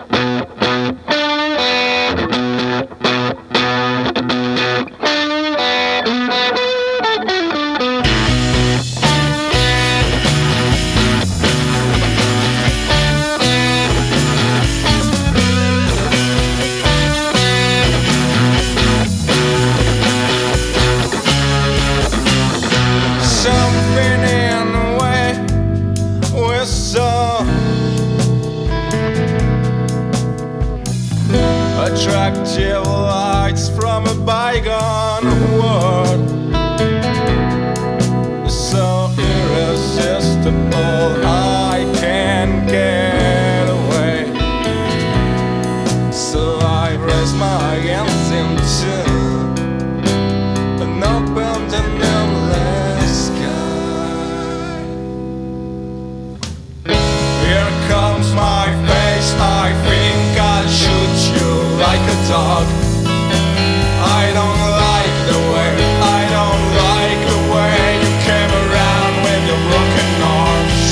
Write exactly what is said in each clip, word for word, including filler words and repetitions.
Attractive lights from a bygone world, so irresistible I can't get away. So I raise my hands into an open and endless sky. Here comes my face, I think I'll shoot you like a dog. I don't like the way, I don't like the way you came around with your broken arms.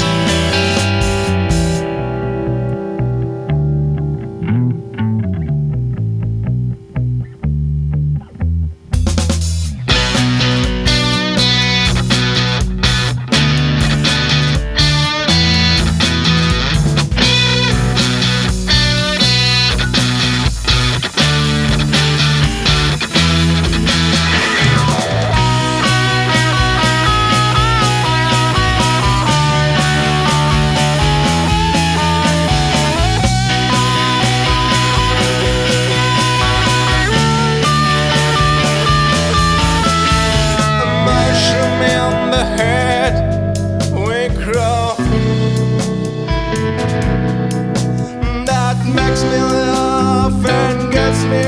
Makes me laugh and gets me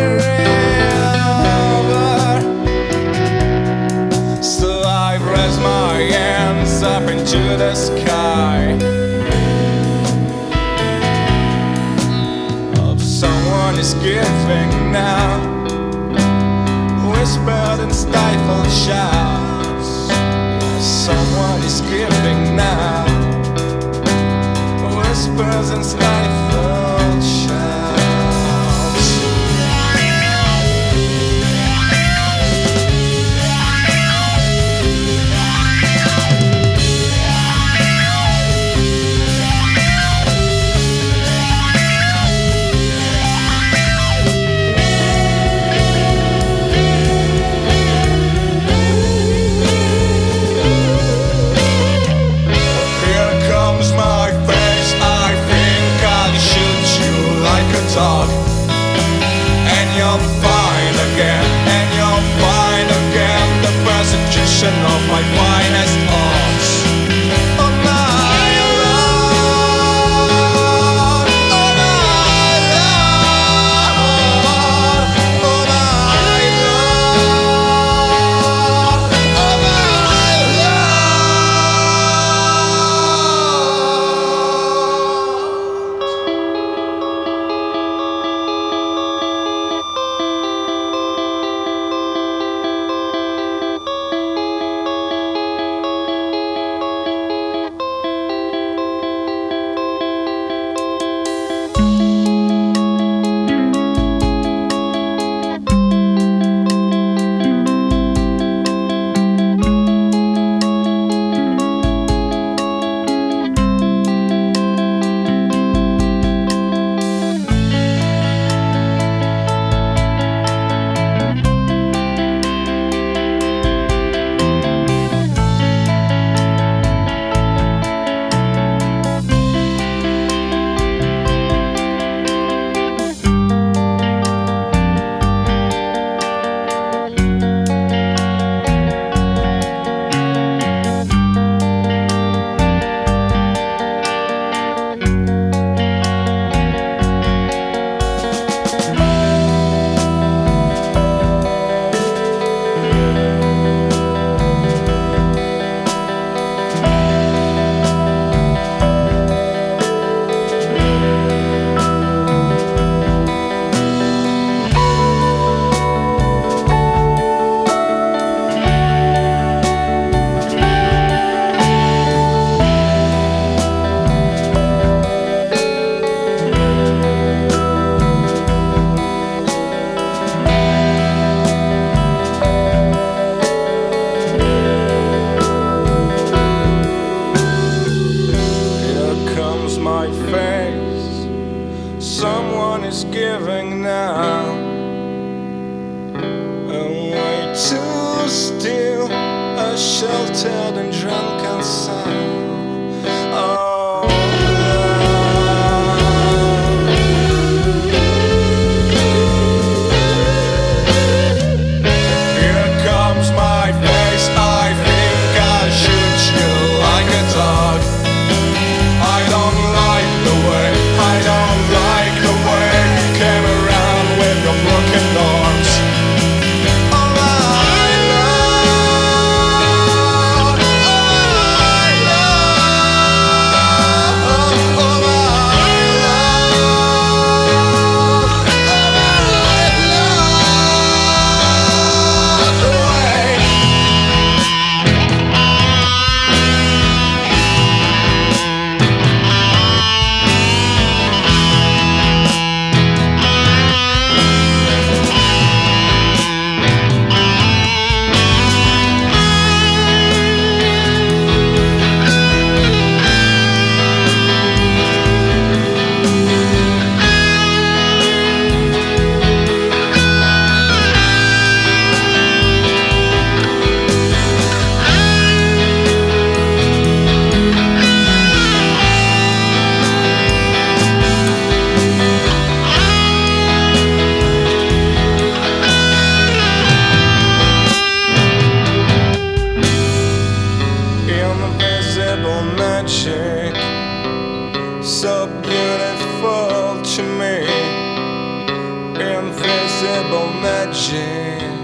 over. So I raise my hands up into the sky. Of someone is giving now, whispered and stifled shouts. Yes, someone is giving now, whispers and stifled shouts. And you'll find again, and you'll find again the persecution of my finest arts. Oh my Lord, oh my Lord, oh my Lord, oh my someone is giving now a way to steal a sheltered and drunken sound. Oh, here comes my face. I think I'll shoot you like a dog. I don't like the way, I don't like the way you came around with your broken arms. Oh, I love, oh, I love, oh, I love, oh, I love the way. Invisible magic, so beautiful to me. Invisible magic.